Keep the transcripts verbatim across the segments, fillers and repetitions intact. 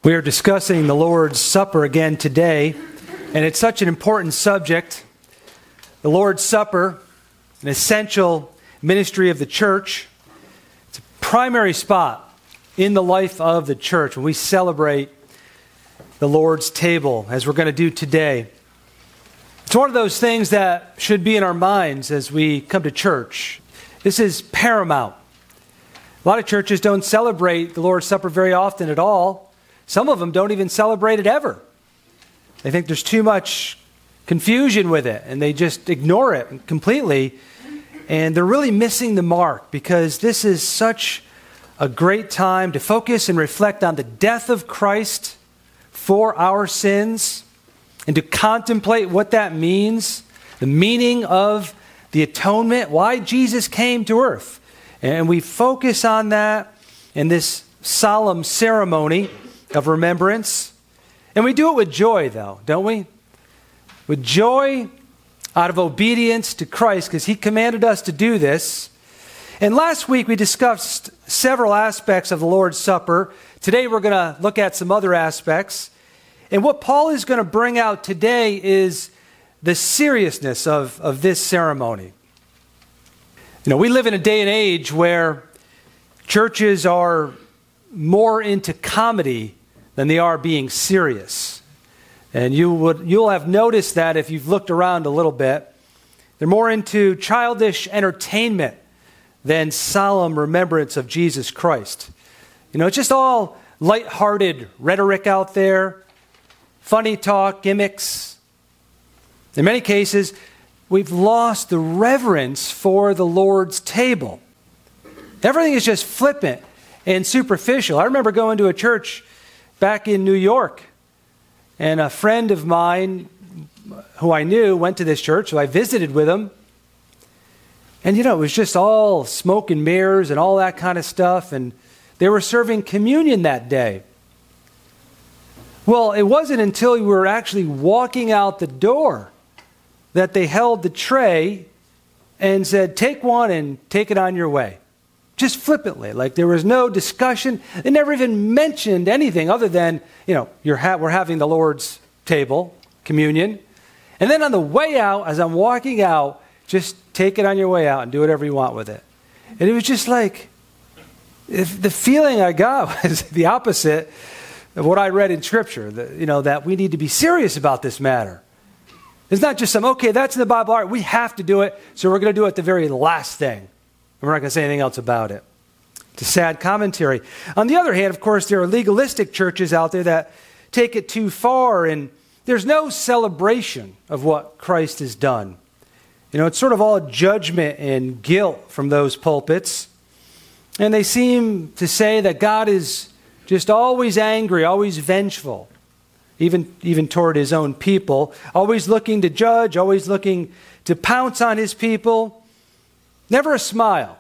We are discussing the Lord's Supper again today, and it's such an important subject. The Lord's Supper, an essential ministry of the church. It's a primary spot in the life of the church when we celebrate the Lord's table, as we're going to do today. It's one of those things that should be in our minds as we come to church. This is paramount. A lot of churches don't celebrate the Lord's Supper very often at all. Some of them don't even celebrate it ever. They think there's too much confusion with it, and they just ignore it completely. And they're really missing the mark, because this is such a great time to focus and reflect on the death of Christ for our sins, and to contemplate what that means, the meaning of the atonement, why Jesus came to earth. And we focus on that in this solemn ceremony of remembrance. And we do it with joy, though, don't we? With joy out of obedience to Christ, because He commanded us to do this. And last week we discussed several aspects of the Lord's Supper. Today we're going to look at some other aspects. And what Paul is going to bring out today is the seriousness of, of this ceremony. You know, we live in a day and age where churches are more into comedy than they are being serious. And you would, you'll have noticed that if you've looked around a little bit. They're more into childish entertainment than solemn remembrance of Jesus Christ. You know, it's just all lighthearted rhetoric out there, funny talk, gimmicks. In many cases, we've lost the reverence for the Lord's table. Everything is just flippant and superficial. I remember going to a church back in New York, and a friend of mine who I knew went to this church, so I visited with him. And you know, it was just all smoke and mirrors and all that kind of stuff, and they were serving communion that day. Well, it wasn't until we were actually walking out the door that they held the tray and said, "Take one and take it on your way." Just flippantly, like there was no discussion. They never even mentioned anything other than, you know, you're ha- we're having the Lord's table, communion. And then on the way out, as I'm walking out, just take it on your way out and do whatever you want with it. And it was just like, if the feeling I got was the opposite of what I read in Scripture, that, you know, that we need to be serious about this matter. It's not just some, okay, that's in the Bible, all right, we have to do it, so we're going to do it the very last thing. We're not going to say anything else about it. It's a sad commentary. On the other hand, of course, there are legalistic churches out there that take it too far, and there's no celebration of what Christ has done. You know, it's sort of all judgment and guilt from those pulpits. And they seem to say that God is just always angry, always vengeful, even, even toward His own people, always looking to judge, always looking to pounce on His people. Never a smile.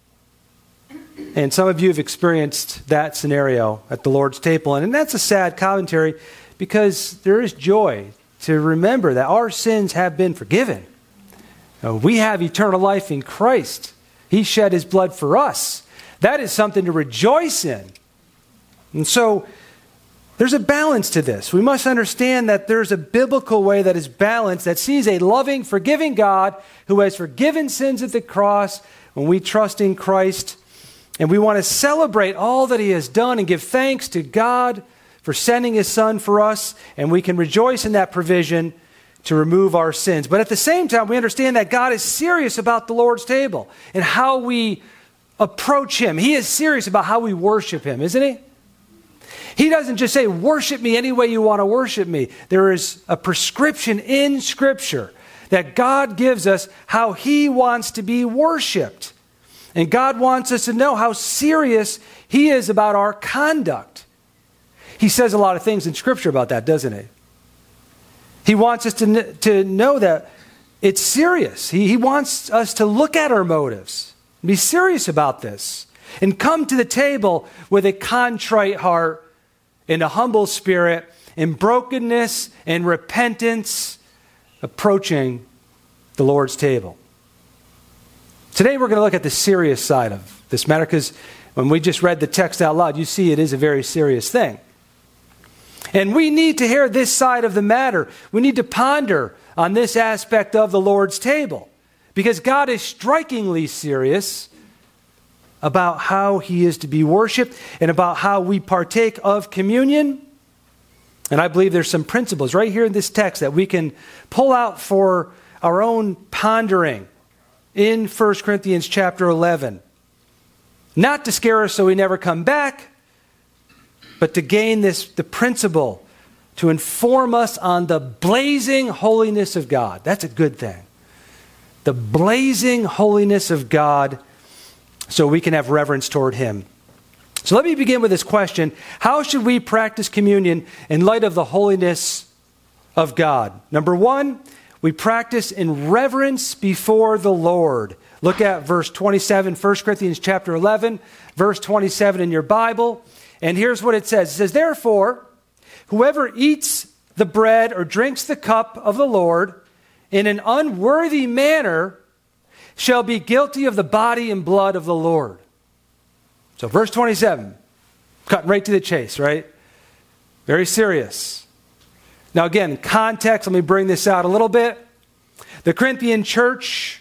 And some of you have experienced that scenario at the Lord's table. And that's a sad commentary, because there is joy to remember that our sins have been forgiven. We have eternal life in Christ. He shed His blood for us. That is something to rejoice in. And so there's a balance to this. We must understand that there's a biblical way that is balanced, that sees a loving, forgiving God who has forgiven sins at the cross when we trust in Christ. And we want to celebrate all that He has done and give thanks to God for sending His Son for us. And we can rejoice in that provision to remove our sins. But at the same time, we understand that God is serious about the Lord's table and how we approach Him. He is serious about how we worship Him, isn't He? He doesn't just say, worship me any way you want to worship me. There is a prescription in Scripture that God gives us how He wants to be worshiped. And God wants us to know how serious He is about our conduct. He says a lot of things in Scripture about that, doesn't He? He wants us to, to know that it's serious. He, he wants us to look at our motives, be serious about this, and come to the table with a contrite heart, in a humble spirit, in brokenness and repentance, approaching the Lord's table. Today we're going to look at the serious side of this matter, because when we just read the text out loud, you see it is a very serious thing. And we need to hear this side of the matter. We need to ponder on this aspect of the Lord's table, because God is strikingly serious about how he is to be worshiped and about how we partake of communion. And I believe there's some principles right here in this text that we can pull out for our own pondering in First Corinthians chapter eleven. Not to scare us so we never come back, but to gain this the principle to inform us on the blazing holiness of God. That's a good thing. The blazing holiness of God, so we can have reverence toward him. So let me begin with this question. How should we practice communion in light of the holiness of God? Number one, we practice in reverence before the Lord. Look at verse twenty-seven, First Corinthians chapter eleven, verse twenty-seven in your Bible. And here's what it says. It says, therefore, whoever eats the bread or drinks the cup of the Lord in an unworthy manner shall be guilty of the body and blood of the Lord. So verse twenty-seven, cutting right to the chase, right? Very serious. Now again, context, let me bring this out a little bit. The Corinthian church,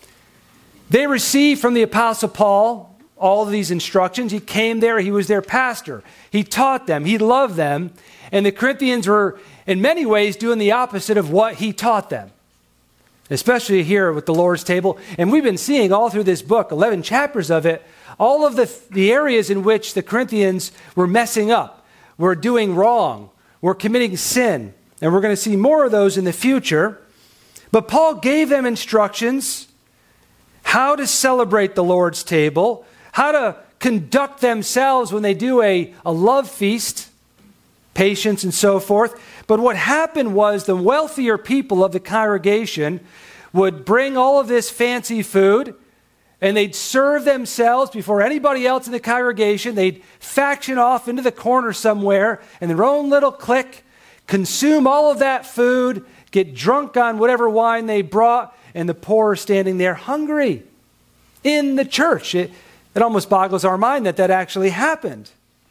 they received from the Apostle Paul all of these instructions. He came there, he was their pastor. He taught them, he loved them, and the Corinthians were in many ways doing the opposite of what he taught them. Especially here with the Lord's table. And we've been seeing all through this book, eleven chapters of it, all of the, the areas in which the Corinthians were messing up, were doing wrong, were committing sin. And we're going to see more of those in the future. But Paul gave them instructions how to celebrate the Lord's table, how to conduct themselves when they do a, a love feast, patience and so forth. But what happened was the wealthier people of the congregation would bring all of this fancy food and they'd serve themselves before anybody else in the congregation. They'd faction off into the corner somewhere in their own little clique, consume all of that food, get drunk on whatever wine they brought, and the poor are standing there hungry in the church. It, it almost boggles our mind that that actually happened.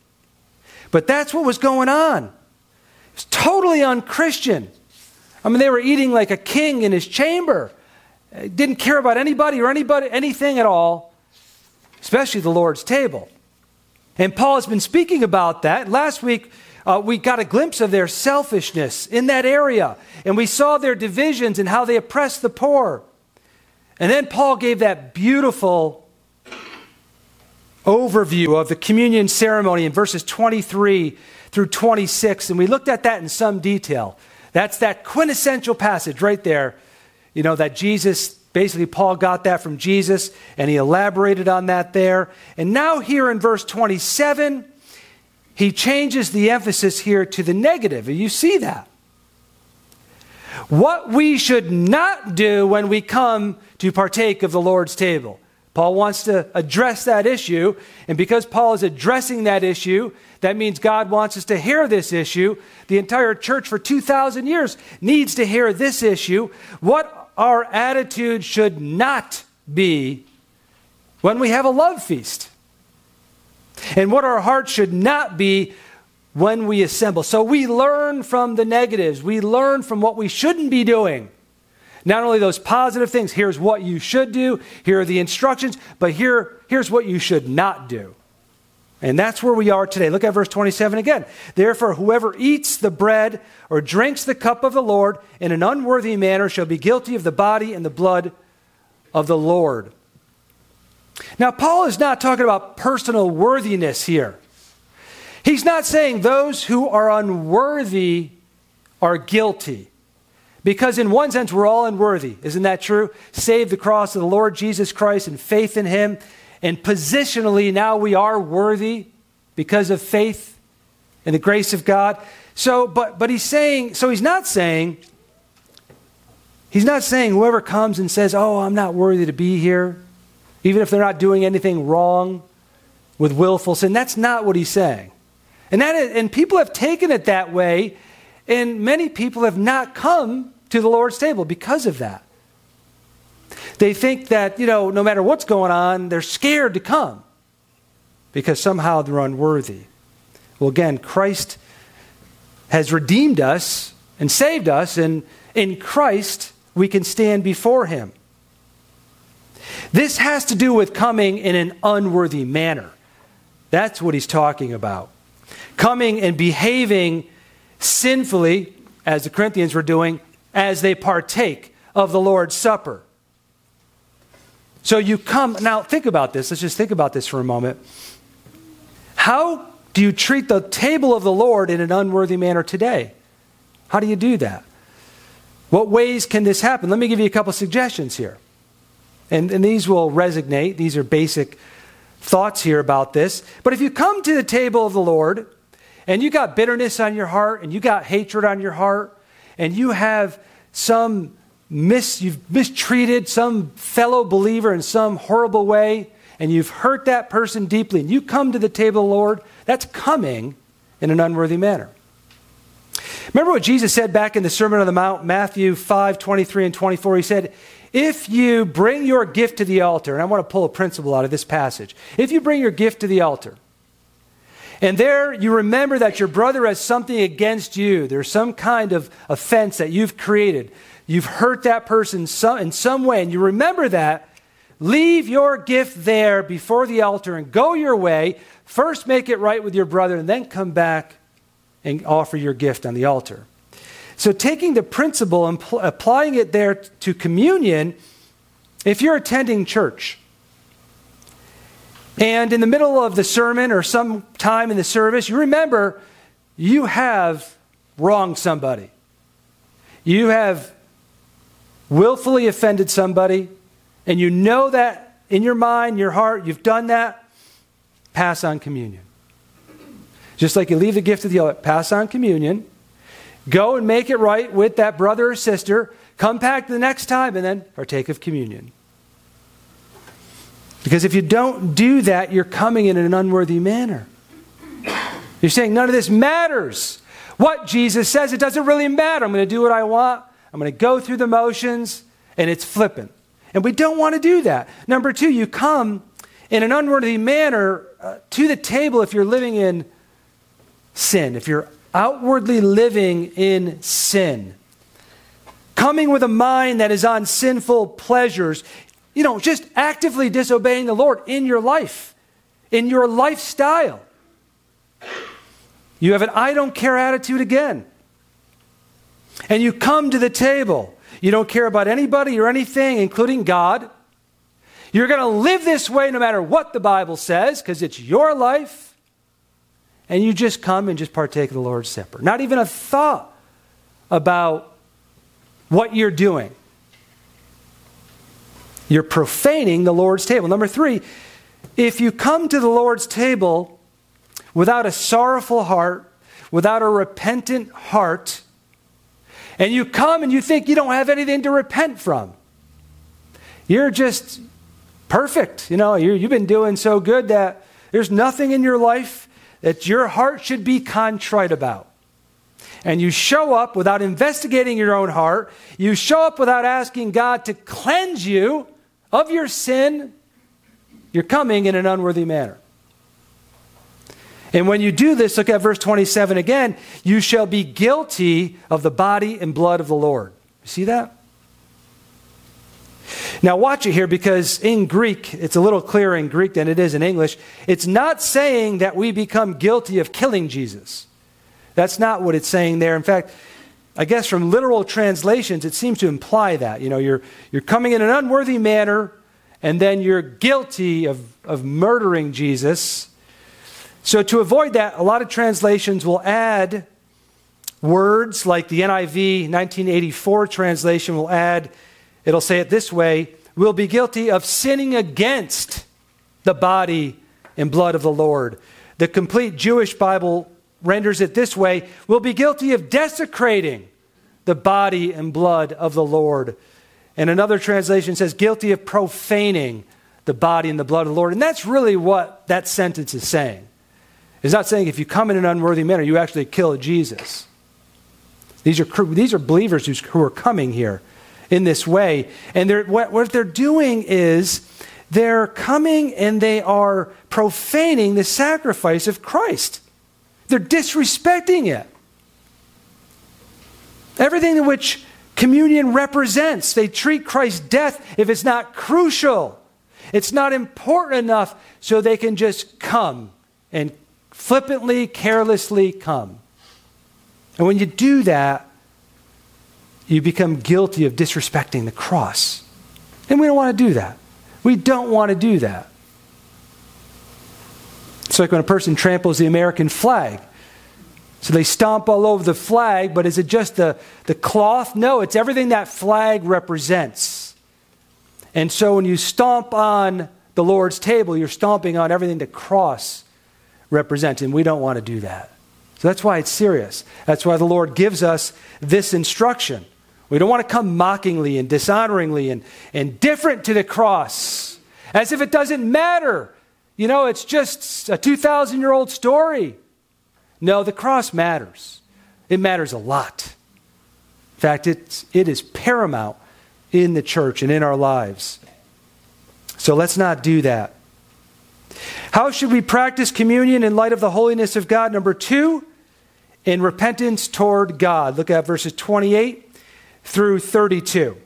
But that's what was going on. It's totally unchristian. I mean, they were eating like a king in his chamber. Didn't care about anybody or anybody, anything at all, especially the Lord's table. And Paul has been speaking about that. Last week, uh, we got a glimpse of their selfishness in that area. And we saw their divisions and how they oppressed the poor. And then Paul gave that beautiful overview of the communion ceremony in verses twenty-three through twenty-six, and we looked at that in some detail. That's that quintessential passage right there, you know, that Jesus, basically Paul got that from Jesus, and he elaborated on that there. And now here in verse twenty-seven, he changes the emphasis here to the negative. You see that. What we should not do when we come to partake of the Lord's table. Paul wants to address that issue, and because Paul is addressing that issue, that means God wants us to hear this issue. The entire church for two thousand years needs to hear this issue. What our attitude should not be when we have a love feast. And what our heart should not be when we assemble. So we learn from the negatives. We learn from what we shouldn't be doing. Not only those positive things, here's what you should do, here are the instructions, but here, here's what you should not do. And that's where we are today. Look at verse twenty-seven again. Therefore, whoever eats the bread or drinks the cup of the Lord in an unworthy manner shall be guilty of the body and the blood of the Lord. Now, Paul is not talking about personal worthiness here. He's not saying those who are unworthy are guilty. Because in one sense, we're all unworthy. Isn't that true? Save the cross of the Lord Jesus Christ and faith in him. And positionally, now we are worthy because of faith and the grace of God. So, but, but he's saying, so he's not saying, he's not saying whoever comes and says, oh, I'm not worthy to be here, even if they're not doing anything wrong with willful sin. That's not what he's saying. And that is, and people have taken it that way, and many people have not come to the Lord's table because of that. They think that, you know, no matter what's going on, they're scared to come because somehow they're unworthy. Well, again, Christ has redeemed us and saved us, and in Christ we can stand before him. This has to do with coming in an unworthy manner. That's what he's talking about. Coming and behaving sinfully, as the Corinthians were doing, as they partake of the Lord's Supper. So you come, now think about this. Let's just think about this for a moment. How do you treat the table of the Lord in an unworthy manner today? How do you do that? What ways can this happen? Let me give you a couple suggestions here. And, and these will resonate. These are basic thoughts here about this. But if you come to the table of the Lord and you got bitterness on your heart and you got hatred on your heart and you have some mis, you've mistreated some fellow believer in some horrible way and you've hurt that person deeply and you come to the table of the Lord, that's coming in an unworthy manner. Remember what Jesus said back in the Sermon on the Mount, Matthew five, twenty-three and twenty-four. He said, if you bring your gift to the altar, and I want to pull a principle out of this passage. If you bring your gift to the altar, and there you remember that your brother has something against you, there's some kind of offense that you've created, you've hurt that person in some way, and you remember that, leave your gift there before the altar and go your way. First make it right with your brother, and then come back and offer your gift on the altar. So taking the principle and pl- applying it there t- to communion, if you're attending church and in the middle of the sermon or some time in the service, you remember you have wronged somebody. You have willfully offended somebody, and you know that in your mind, your heart, you've done that, pass on communion. Just like you leave the gift of the altar, pass on communion. Go and make it right with that brother or sister. Come back the next time and then partake of communion. Because if you don't do that, you're coming in an unworthy manner. You're saying none of this matters. What Jesus says, it doesn't really matter. I'm going to do what I want. I'm going to go through the motions, and it's flippant. And we don't want to do that. Number two, you come in an unworthy manner uh, to the table if you're living in sin, if you're outwardly living in sin. Coming with a mind that is on sinful pleasures. You know, just actively disobeying the Lord in your life, in your lifestyle. You have an I don't care attitude again. And you come to the table. You don't care about anybody or anything, including God. You're going to live this way no matter what the Bible says, because it's your life. And you just come and just partake of the Lord's Supper. Not even a thought about what you're doing. You're profaning the Lord's table. Number three, if you come to the Lord's table without a sorrowful heart, without a repentant heart, and you come and you think you don't have anything to repent from, you're just perfect. You know, you're, you've been doing so good that there's nothing in your life that your heart should be contrite about. And you show up without investigating your own heart. You show up without asking God to cleanse you of your sin. You're coming in an unworthy manner. And when you do this, look at verse twenty-seven again. You shall be guilty of the body and blood of the Lord. You see that? Now watch it here, because in Greek, it's a little clearer in Greek than it is in English. It's not saying that we become guilty of killing Jesus. That's not what it's saying there. In fact, I guess from literal translations, it seems to imply that. You know, you're, you're coming in an unworthy manner, and then you're guilty of, of murdering Jesus. So to avoid that, a lot of translations will add words like the N I V nineteen eighty-four translation will add, it'll say it this way, we'll be guilty of sinning against the body and blood of the Lord. The complete Jewish Bible renders it this way, we'll be guilty of desecrating the body and blood of the Lord. And another translation says guilty of profaning the body and the blood of the Lord. And that's really what that sentence is saying. It's not saying if you come in an unworthy manner, you actually kill Jesus. These are, these are believers who's, who are coming here in this way. And they're, what, what they're doing is they're coming and they are profaning the sacrifice of Christ. They're disrespecting it. Everything in which communion represents. They treat Christ's death if it's not crucial. It's not important enough so they can just come and flippantly, carelessly come. And when you do that, you become guilty of disrespecting the cross. And we don't want to do that. We don't want to do that. It's like when a person tramples the American flag. So they stomp all over the flag, but is it just the, the cloth? No, it's everything that flag represents. And so when you stomp on the Lord's table, you're stomping on everything the cross represents, and we don't want to do that. So that's why it's serious. That's why the Lord gives us this instruction. We don't want to come mockingly and dishonoringly and, and different to the cross, as if it doesn't matter. You know, it's just a two thousand year old story. No, the cross matters. It matters a lot. In fact, it's, it is paramount in the church and in our lives. So let's not do that. How should we practice communion in light of the holiness of God? Number two, in repentance toward God. Look at verses twenty-eight through thirty-two.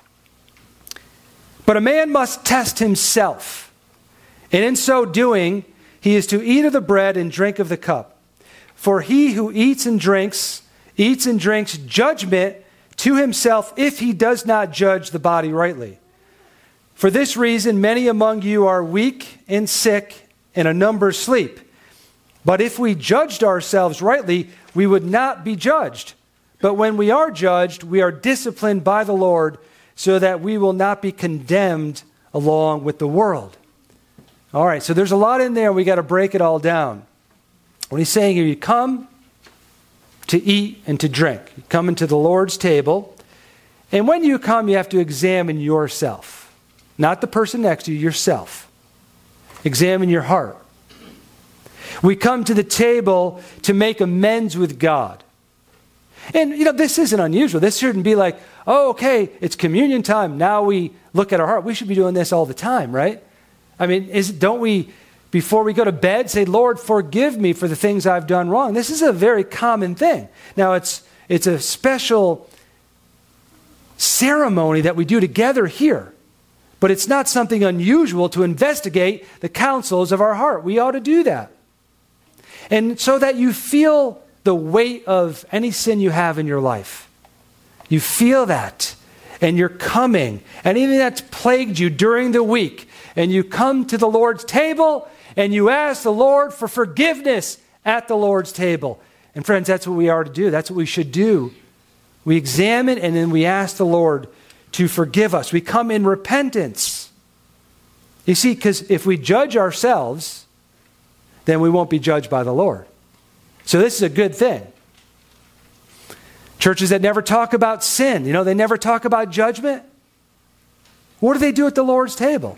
But a man must test himself, and in so doing, he is to eat of the bread and drink of the cup. For he who eats and drinks, eats and drinks judgment to himself if he does not judge the body rightly. For this reason, many among you are weak and sick, and a number sleep. But if we judged ourselves rightly, we would not be judged. But when we are judged, we are disciplined by the Lord, so that we will not be condemned along with the world. All right, so there's a lot in there. We got to break it all down. What he's saying here, you come to eat and to drink. You come into the Lord's table. And when you come, you have to examine yourself. Not the person next to you, yourself. Examine your heart. We come to the table to make amends with God. And, you know, this isn't unusual. This shouldn't be like, oh, okay, it's communion time. Now we look at our heart. We should be doing this all the time, right? I mean, is, don't we, before we go to bed, say, Lord, forgive me for the things I've done wrong? This is a very common thing. Now, it's it's a special ceremony that we do together here. But it's not something unusual to investigate the counsels of our heart. We ought to do that. And so that you feel the weight of any sin you have in your life. You feel that. And you're coming. Anything that's plagued you during the week. And you come to the Lord's table and you ask the Lord for forgiveness at the Lord's table. And friends, that's what we are to do. That's what we should do. We examine and then we ask the Lord to forgive us. We come in repentance. You see, because if we judge ourselves, then we won't be judged by the Lord. So this is a good thing. Churches that never talk about sin, you know, they never talk about judgment. What do they do at the Lord's table?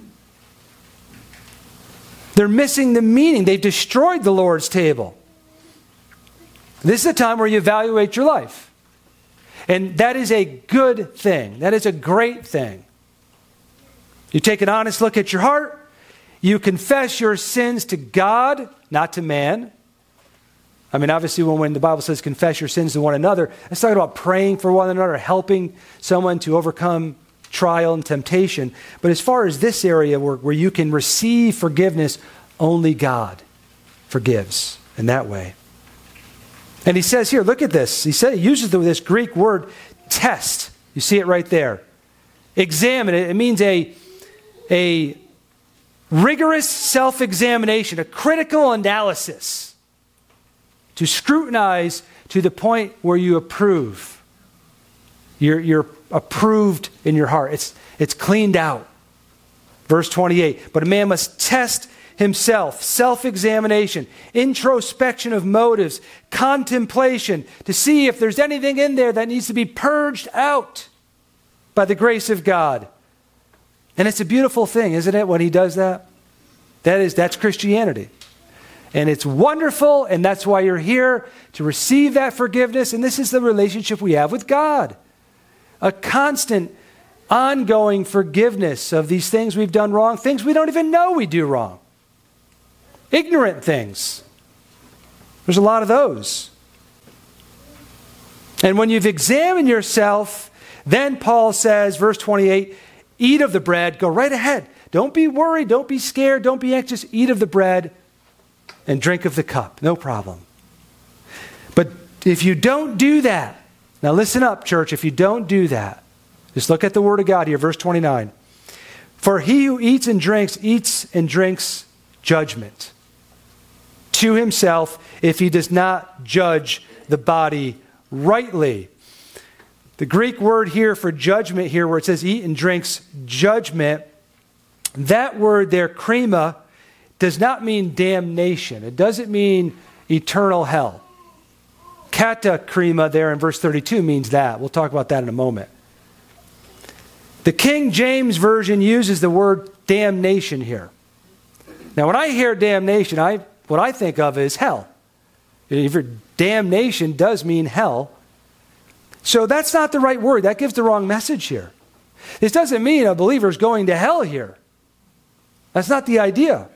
They're missing the meaning. They've destroyed the Lord's table. This is a time where you evaluate your life. And that is a good thing. That is a great thing. You take an honest look at your heart. You confess your sins to God, not to man. I mean, obviously, when, when the Bible says confess your sins to one another, it's talking about praying for one another, helping someone to overcome trial and temptation. But as far as this area where, where you can receive forgiveness, only God forgives in that way. And he says here, look at this. He said he uses this Greek word, test. You see it right there. Examine it. It means a, a rigorous self-examination, a critical analysis. To scrutinize to the point where you approve. You're, you're approved in your heart. It's, it's cleaned out. Verse twenty-eight, but a man must test himself, self-examination, introspection of motives, contemplation, to see if there's anything in there that needs to be purged out by the grace of God. And it's a beautiful thing, isn't it, when he does that? That is, that's Christianity. And it's wonderful, and that's why you're here, to receive that forgiveness. And this is the relationship we have with God. A constant, ongoing forgiveness of these things we've done wrong, things we don't even know we do wrong. Ignorant things. There's a lot of those. And when you've examined yourself, then Paul says, verse twenty-eight, eat of the bread, go right ahead. Don't be worried, don't be scared, don't be anxious. Eat of the bread and drink of the cup, no problem. But if you don't do that, now listen up, church, if you don't do that, just look at the Word of God here, verse twenty-nine. For he who eats and drinks, eats and drinks judgment to himself if he does not judge the body rightly. The Greek word here for judgment here, where it says eat and drinks judgment, that word there, krima, does not mean damnation. It doesn't mean eternal hell. Kata krima there in verse thirty-two means that. We'll talk about that in a moment. The King James Version uses the word damnation here. Now, when I hear damnation, I what I think of is hell. Damnation does mean hell. So that's not the right word. That gives the wrong message here. This doesn't mean a believer is going to hell here. That's not the idea.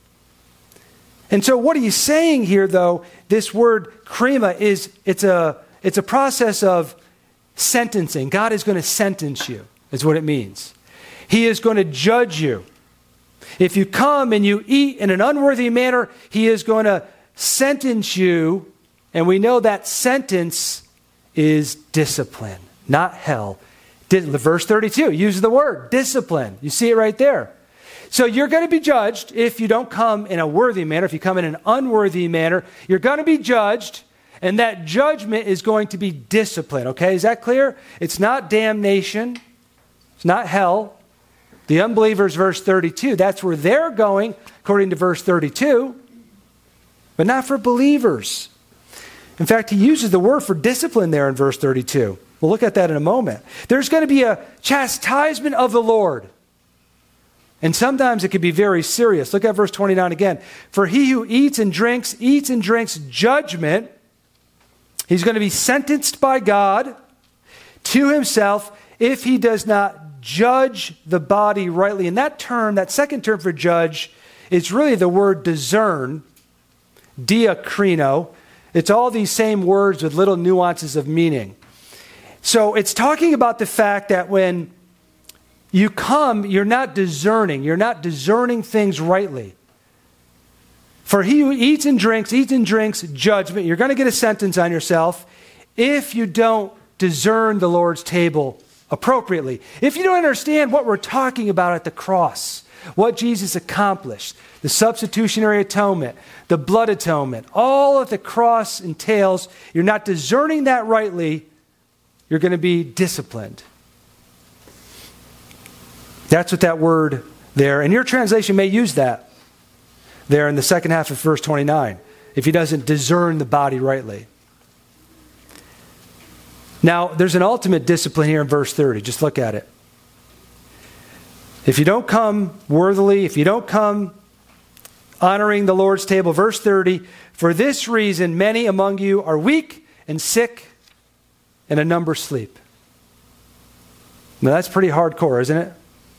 And so what he's saying here, though, this word krima is, it's a, it's a process of sentencing. God is going to sentence you, is what it means. He is going to judge you. If you come and you eat in an unworthy manner, he is going to sentence you. And we know that sentence is discipline, not hell. Verse thirty-two uses the word discipline. You see it right there. So you're going to be judged if you don't come in a worthy manner. If you come in an unworthy manner, you're going to be judged, and that judgment is going to be discipline. Okay, is that clear? It's not damnation. It's not hell. The unbelievers, verse thirty-two, that's where they're going, according to verse thirty-two, but not for believers. In fact, he uses the word for discipline there in verse thirty-two. We'll look at that in a moment. There's going to be a chastisement of the Lord. And sometimes it can be very serious. Look at verse twenty-nine again. For he who eats and drinks, eats and drinks judgment. He's going to be sentenced by God to himself if he does not judge the body rightly. And that term, that second term for judge, is really the word discern, diakrino. It's all these same words with little nuances of meaning. So it's talking about the fact that when you come, you're not discerning. You're not discerning things rightly. For he who eats and drinks, eats and drinks judgment. You're going to get a sentence on yourself if you don't discern the Lord's table appropriately. If you don't understand what we're talking about at the cross, what Jesus accomplished, the substitutionary atonement, the blood atonement, all that the cross entails, you're not discerning that rightly, you're going to be disciplined. That's what that word there, and your translation may use that there in the second half of verse twenty-nine, if he doesn't discern the body rightly. Now, there's an ultimate discipline here in verse thirty. Just look at it. If you don't come worthily, if you don't come honoring the Lord's table, verse thirty, for this reason many among you are weak and sick, and a number sleep. Now that's pretty hardcore, isn't it?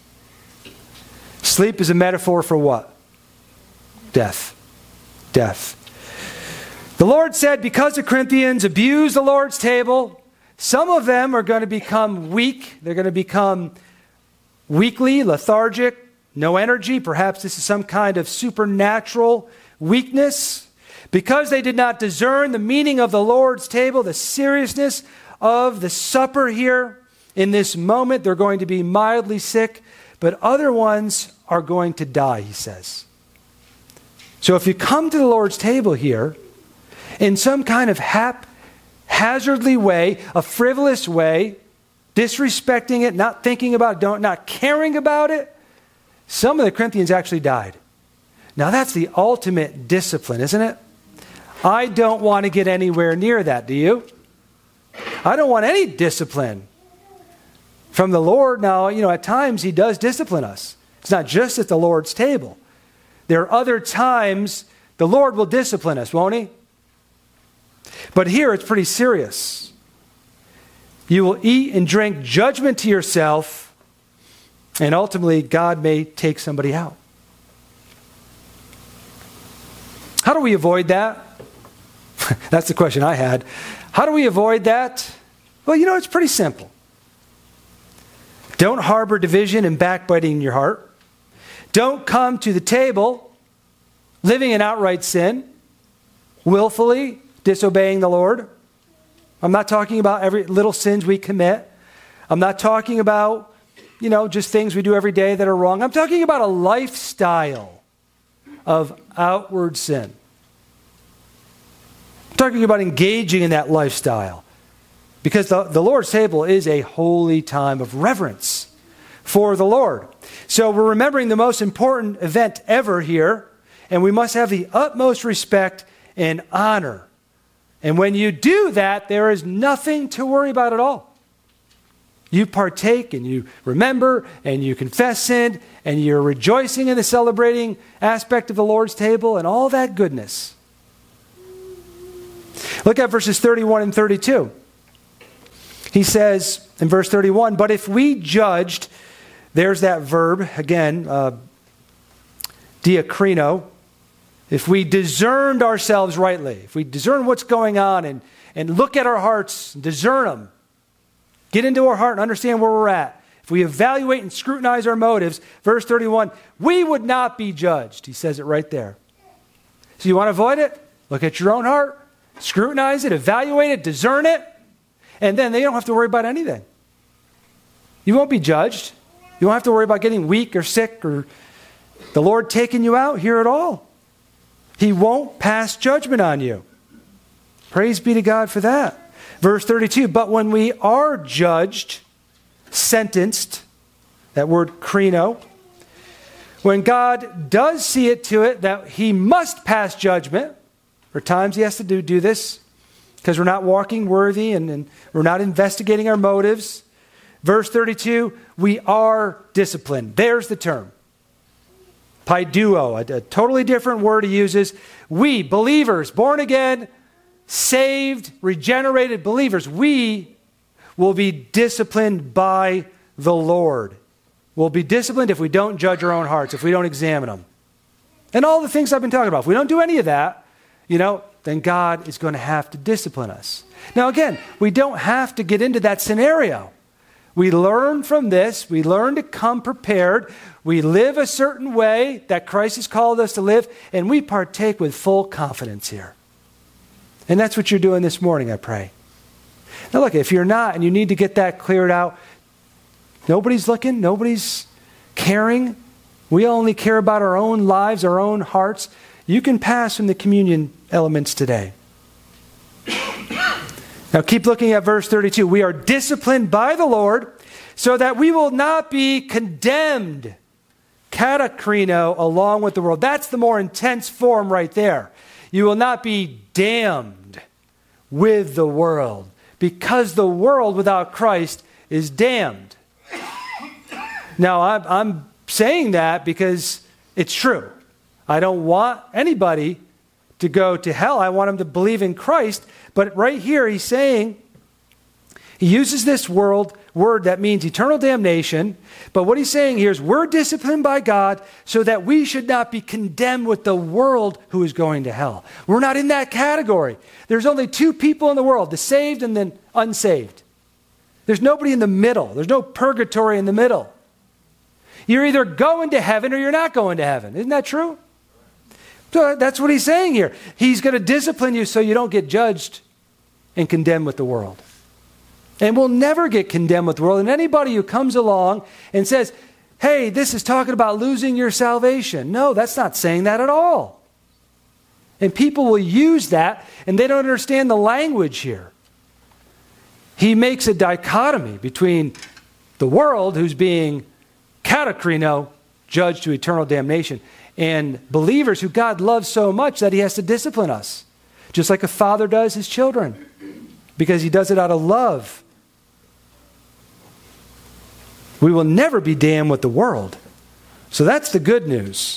Sleep is a metaphor for what? Death. Death. The Lord said, because the Corinthians abuse the Lord's table, some of them are going to become weak. They're going to become weakly, lethargic, no energy. Perhaps this is some kind of supernatural weakness. Because they did not discern the meaning of the Lord's table, the seriousness of the supper here, in this moment, they're going to be mildly sick, but other ones are going to die, he says. So if you come to the Lord's table here in some kind of haphazardly way, a frivolous way, disrespecting it, not thinking about it, don't, not caring about it, some of the Corinthians actually died. Now that's the ultimate discipline, isn't it? I don't want to get anywhere near that, do you? I don't want any discipline from the Lord. Now, you know, at times he does discipline us. It's not just at the Lord's table. There are other times the Lord will discipline us, won't he? But here it's pretty serious. You will eat and drink judgment to yourself, and ultimately God may take somebody out. How do we avoid that? That's the question I had. How do we avoid that? Well, you know, it's pretty simple. Don't harbor division and backbiting in your heart. Don't come to the table living in outright sin, willfully disobeying the Lord. I'm not talking about every little sins we commit. I'm not talking about, you know, just things we do every day that are wrong. I'm talking about a lifestyle of outward sin. I'm talking about engaging in that lifestyle. Because the, the Lord's table is a holy time of reverence for the Lord. So we're remembering the most important event ever here, and we must have the utmost respect and honor. And when you do that, there is nothing to worry about at all. You partake and you remember and you confess sin and you're rejoicing in the celebrating aspect of the Lord's table and all that goodness. Look at verses thirty-one and thirty-two. He says in verse thirty-one, but if we judged, there's that verb again, uh, diakrino, if we discerned ourselves rightly, if we discern what's going on and, and look at our hearts, discern them, get into our heart and understand where we're at. If we evaluate and scrutinize our motives, verse thirty-one, we would not be judged. He says it right there. So you want to avoid it? Look at your own heart, scrutinize it, evaluate it, discern it, and then they don't have to worry about anything. You won't be judged. You won't have to worry about getting weak or sick or the Lord taking you out here at all. He won't pass judgment on you. Praise be to God for that. Verse thirty-two, but when we are judged, sentenced, that word krino, when God does see it to it that he must pass judgment, there are times he has to do, do this because we're not walking worthy and, and we're not investigating our motives. Verse thirty-two, we are disciplined. There's the term. Paiduo, a, a totally different word he uses. We, believers, born again, saved, regenerated believers, we will be disciplined by the Lord. We'll be disciplined if we don't judge our own hearts, if we don't examine them. And all the things I've been talking about. If we don't do any of that, you know, then God is going to have to discipline us. Now again, we don't have to get into that scenario. We learn from this. We learn to come prepared. We live a certain way that Christ has called us to live, and we partake with full confidence here. And that's what you're doing this morning, I pray. Now look, if you're not and you need to get that cleared out, nobody's looking, nobody's caring. We only care about our own lives, our own hearts. You can pass from the communion elements today. Now keep looking at verse thirty-two. We are disciplined by the Lord so that we will not be condemned, katakrino, along with the world. That's the more intense form right there. You will not be damned with the world, because the world without Christ is damned. Now, I'm, I'm saying that because it's true. I don't want anybody to go to hell. I want them to believe in Christ. But right here, he's saying, he uses this world word that means eternal damnation. But what he's saying here is we're disciplined by God so that we should not be condemned with the world who is going to hell. We're not in that category. There's only two people in the world, the saved and the unsaved. There's nobody in the middle. There's no purgatory in the middle. You're either going to heaven or you're not going to heaven. Isn't that true? So that's what he's saying here. He's going to discipline you so you don't get judged and condemned with the world. And we'll never get condemned with the world. And anybody who comes along and says, hey, this is talking about losing your salvation. No, that's not saying that at all. And people will use that, and they don't understand the language here. He makes a dichotomy between the world, who's being katakrino, judged to eternal damnation, and believers who God loves so much that he has to discipline us, just like a father does his children, because he does it out of love. We will never be damned with the world. So that's the good news.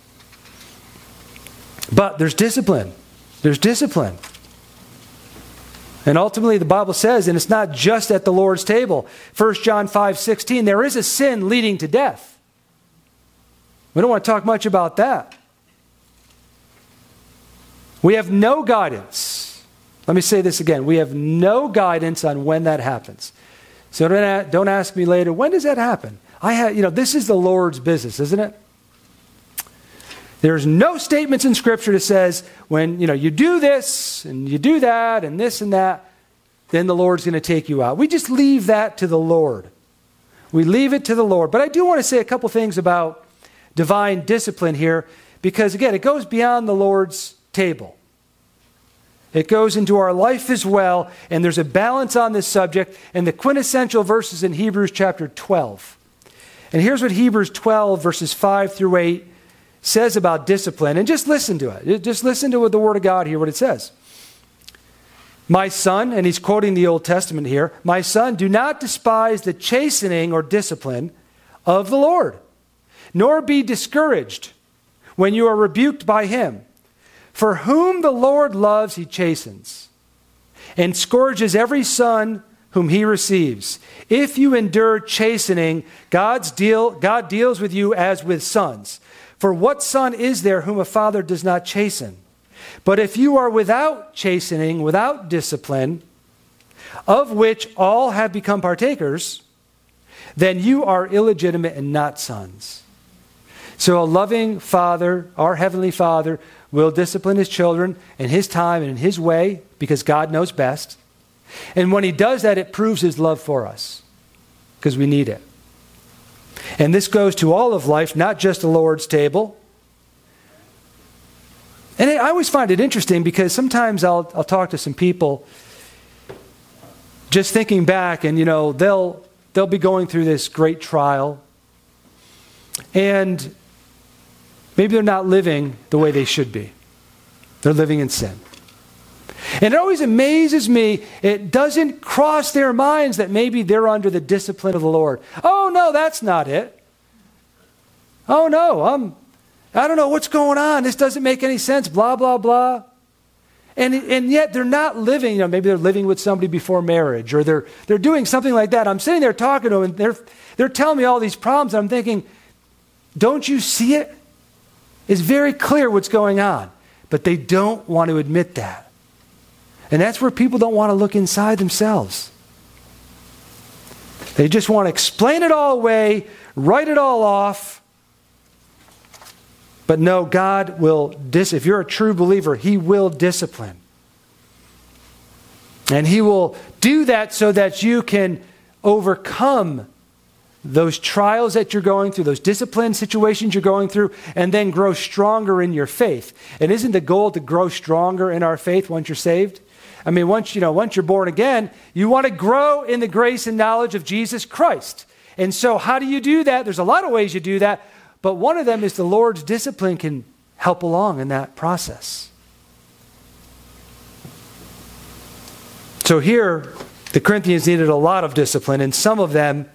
But there's discipline. There's discipline. And ultimately the Bible says, and it's not just at the Lord's table, First John five sixteen, there is a sin leading to death. We don't want to talk much about that. We have no guidance Let me say this again. We have no guidance on when that happens. So don't, don't ask me later, when does that happen? I have, you know, this is the Lord's business, isn't it? There's no statements in Scripture that says when, you know, you do this and you do that and this and that, then the Lord's going to take you out. We just leave that to the Lord. We leave it to the Lord. But I do want to say a couple things about divine discipline here because, again, it goes beyond the Lord's table. It goes into our life as well, and there's a balance on this subject, and the quintessential verses in Hebrews chapter twelve. And here's what Hebrews twelve, verses five through eight, says about discipline. And just listen to it. Just listen to the Word of God here, what it says. My son, and he's quoting the Old Testament here, my son, do not despise the chastening or discipline of the Lord, nor be discouraged when you are rebuked by him. For whom the Lord loves, he chastens, and scourges every son whom he receives. If you endure chastening, God's deal, God deals with you as with sons. For what son is there whom a father does not chasten? But if you are without chastening, without discipline, of which all have become partakers, then you are illegitimate and not sons. So a loving Father, our Heavenly Father, will discipline his children in his time and in his way because God knows best. And when he does that, it proves his love for us because we need it. And this goes to all of life, not just the Lord's table. And I always find it interesting because sometimes I'll, I'll talk to some people just thinking back and, you know, they'll, they'll be going through this great trial and maybe they're not living the way they should be. They're living in sin. And it always amazes me, it doesn't cross their minds that maybe they're under the discipline of the Lord. Oh, no, that's not it. Oh, no, I'm, I don't know what's going on. This doesn't make any sense, blah, blah, blah. And, and yet they're not living, you know, maybe they're living with somebody before marriage or they're, they're doing something like that. I'm sitting there talking to them and they're, they're telling me all these problems. And I'm thinking, don't you see it? It's very clear what's going on, but they don't want to admit that. And that's where people don't want to look inside themselves. They just want to explain it all away, write it all off. But no, God will, dis- if you're a true believer, he will discipline. And he will do that so that you can overcome those trials that you're going through, those discipline situations you're going through, and then grow stronger in your faith. And isn't the goal to grow stronger in our faith once you're saved? I mean, once you know, once you're born again, you want to grow in the grace and knowledge of Jesus Christ. And so how do you do that? There's a lot of ways you do that, but one of them is the Lord's discipline can help along in that process. So here, the Corinthians needed a lot of discipline, and some of them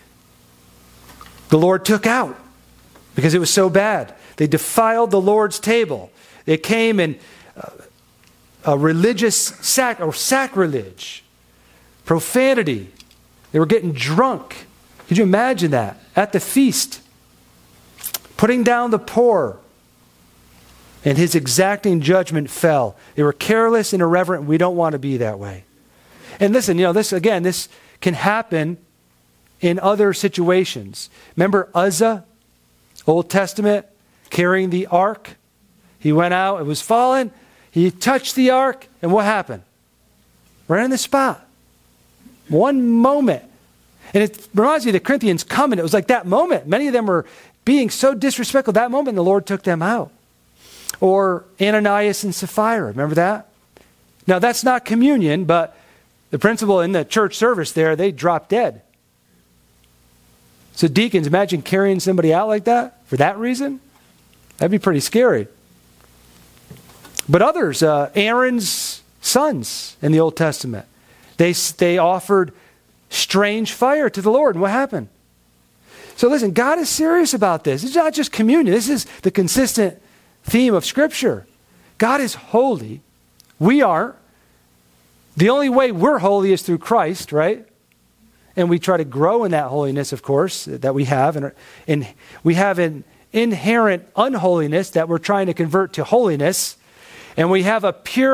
the Lord took out because it was so bad. They defiled the Lord's table. They came in uh, a religious sac or sacrilege, profanity. They were getting drunk. Could you imagine that? At the feast, putting down the poor. And his exacting judgment fell. They were careless and irreverent. We don't want to be that way. And listen, you know, this again, this can happen in other situations. Remember Uzzah, Old Testament, carrying the ark? He went out, it was fallen, he touched the ark, and what happened? Right on the spot. One moment. And it reminds me of the Corinthians coming. It was like that moment. Many of them were being so disrespectful. That moment, the Lord took them out. Or Ananias and Sapphira. Remember that? Now, that's not communion, but the principal in the church service there, they dropped dead. So deacons, imagine carrying somebody out like that for that reason. That'd be pretty scary. But others, uh, Aaron's sons in the Old Testament, they, they offered strange fire to the Lord. And what happened? So listen, God is serious about this. It's not just communion. This is the consistent theme of Scripture. God is holy. We aren't. The only way we're holy is through Christ, right? And we try to grow in that holiness, of course, that we have. And, and we have an inherent unholiness that we're trying to convert to holiness. And we have a pure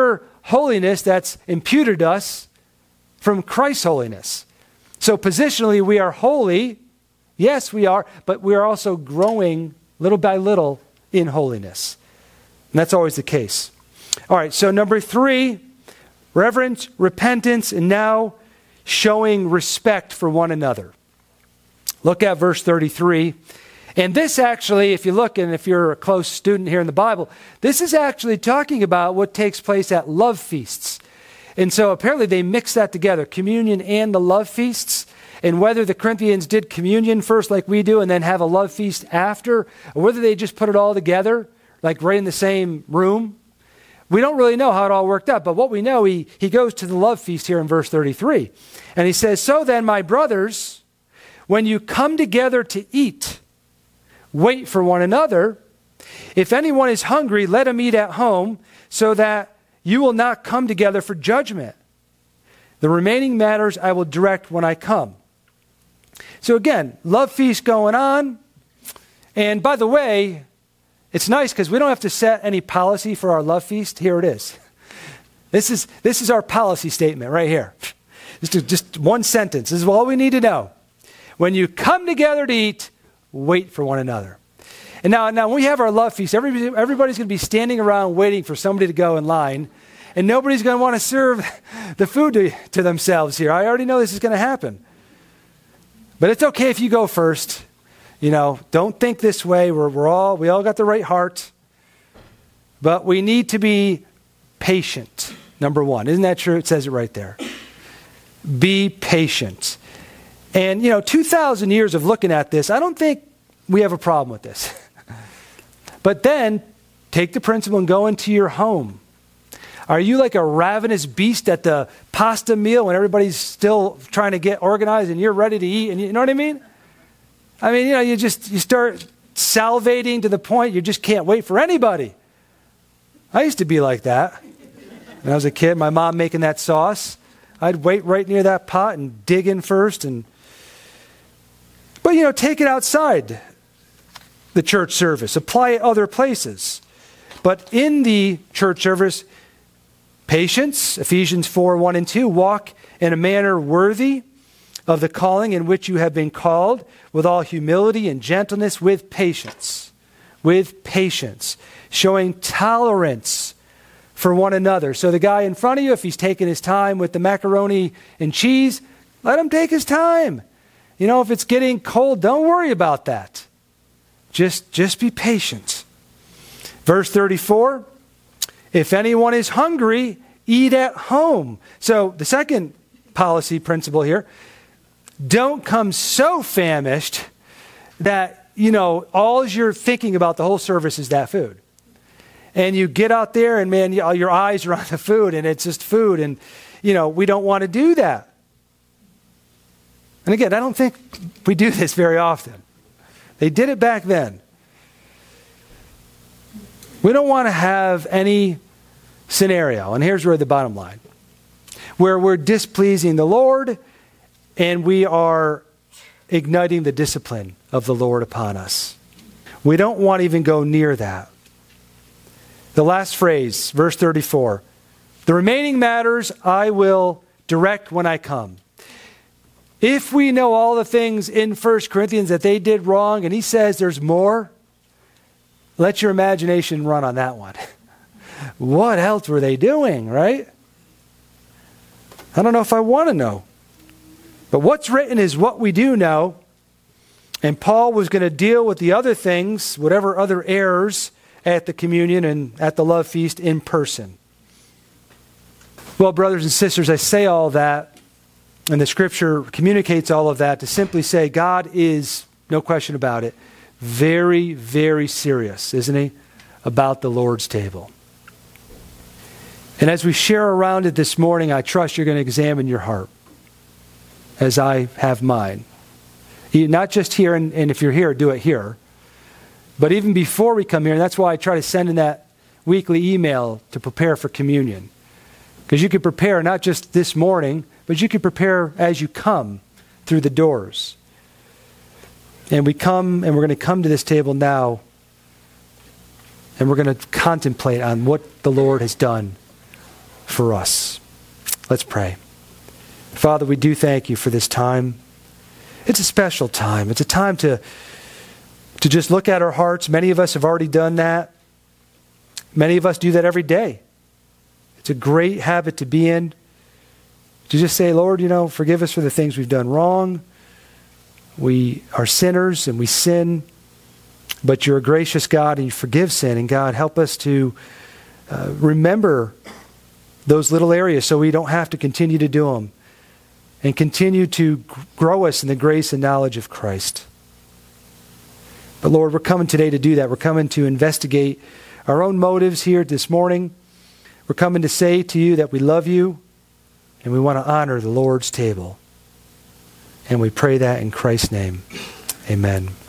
holiness that's imputed us from Christ's holiness. So positionally, we are holy. Yes, we are, but we are also growing little by little in holiness. And that's always the case. All right, so number three, reverence, repentance, and now showing respect for one another. Look at verse thirty-three. And this actually, if you look, and if you're a close student here in the Bible, this is actually talking about what takes place at love feasts. And so apparently they mix that together, communion and the love feasts. And whether the Corinthians did communion first like we do and then have a love feast after, or whether they just put it all together, like right in the same room, we don't really know how it all worked out. But what we know, he, he goes to the love feast here in verse thirty-three. And he says, so then, my brothers, when you come together to eat, wait for one another. If anyone is hungry, let him eat at home, so that you will not come together for judgment. The remaining matters I will direct when I come. So again, love feast going on. And by the way, it's nice because we don't have to set any policy for our love feast. Here it is. This is, this is our policy statement right here. Just, just one sentence. This is all we need to know. When you come together to eat, wait for one another. And now, now when we have our love feast, everybody, everybody's going to be standing around waiting for somebody to go in line. And nobody's going to want to serve the food to, to themselves here. I already know this is going to happen. But it's okay if you go first. You know, don't think this way. We're, we're all, we all got the right heart. But we need to be patient, number one. Isn't that true? It says it right there. Be patient. And, you know, two thousand years of looking at this, I don't think we have a problem with this. But then, take the principle and go into your home. Are you like a ravenous beast at the pasta meal when everybody's still trying to get organized and you're ready to eat? And you know what I mean? I mean, you know, you just, you start salivating to the point you just can't wait for anybody. I used to be like that. When I was a kid, my mom making that sauce, I'd wait right near that pot and dig in first. And But, you know, take it outside the church service. Apply it other places. But in the church service, patience, Ephesians four, one and two, walk in a manner worthy of the calling in which you have been called, with all humility and gentleness, with patience. With patience. Showing tolerance for one another. So the guy in front of you, if he's taking his time with the macaroni and cheese, let him take his time. You know, if it's getting cold, don't worry about that. Just, just be patient. Verse thirty-four, if anyone is hungry, eat at home. So the second policy principle here, don't come so famished that, you know, all you're thinking about the whole service is that food. And you get out there and, man, your eyes are on the food and it's just food. And, you know, we don't want to do that. And again, I don't think we do this very often. They did it back then. We don't want to have any scenario, and here's where the bottom line, where we're displeasing the Lord and we are igniting the discipline of the Lord upon us. We don't want to even go near that. The last phrase, verse thirty-four, the remaining matters I will direct when I come. If we know all the things in First Corinthians that they did wrong, and he says there's more, let your imagination run on that one. What else were they doing, right? I don't know if I want to know. But what's written is what we do know. And Paul was going to deal with the other things, whatever other errors, at the communion and at the love feast in person. Well, brothers and sisters, I say all that, and the scripture communicates all of that to simply say God is, no question about it, very, very serious, isn't he, about the Lord's table. And as we share around it this morning, I trust you're going to examine your heart as I have mine. Not just here, and, and if you're here, do it here. But even before we come here, and that's why I try to send in that weekly email to prepare for communion. Because you can prepare not just this morning, but you can prepare as you come through the doors. And we come, and we're going to come to this table now, and we're going to contemplate on what the Lord has done for us. Let's pray. Father, we do thank you for this time. It's a special time. It's a time to, to just look at our hearts. Many of us have already done that. Many of us do that every day. It's a great habit to be in. To just say, Lord, you know, forgive us for the things we've done wrong. We are sinners and we sin, but you're a gracious God and you forgive sin. And God, help us to uh, remember those little areas so we don't have to continue to do them. And continue to grow us in the grace and knowledge of Christ. But Lord, we're coming today to do that. We're coming to investigate our own motives here this morning. We're coming to say to you that we love you and we want to honor the Lord's table. And we pray that in Christ's name. Amen.